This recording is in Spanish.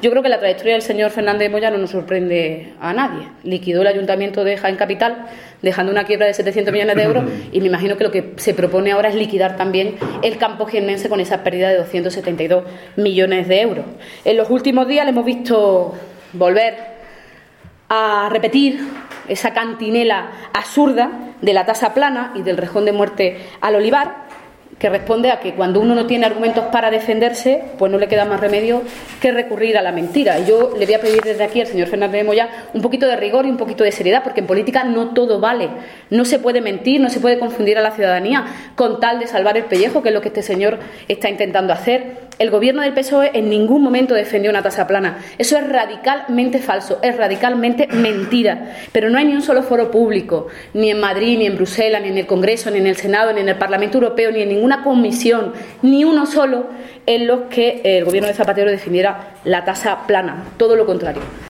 Yo creo que la trayectoria del señor Fernández de Moya no nos sorprende a nadie. Liquidó el Ayuntamiento de Jaén Capital, dejando una quiebra de 700 millones de euros, y me imagino que lo que se propone ahora es liquidar también el campo jiennense con esa pérdida de 272 millones de euros. En los últimos días le hemos visto volver a repetir esa cantinela absurda de la tasa plana y del rejón de muerte al olivar, que responde a que cuando uno no tiene argumentos para defenderse, pues no le queda más remedio que recurrir a la mentira. Y yo le voy a pedir desde aquí al señor Fernández de Moya un poquito de rigor y un poquito de seriedad, porque en política no todo vale. No se puede mentir, no se puede confundir a la ciudadanía con tal de salvar el pellejo, que es lo que este señor está intentando hacer. El gobierno del PSOE en ningún momento defendió una tasa plana. Eso es radicalmente falso, es radicalmente mentira. Pero no hay ni un solo foro público, ni en Madrid, ni en Bruselas, ni en el Congreso, ni en el Senado, ni en el Parlamento Europeo, ni en ninguna comisión, ni uno solo, en los que el gobierno de Zapatero defendiera la tasa plana. Todo lo contrario.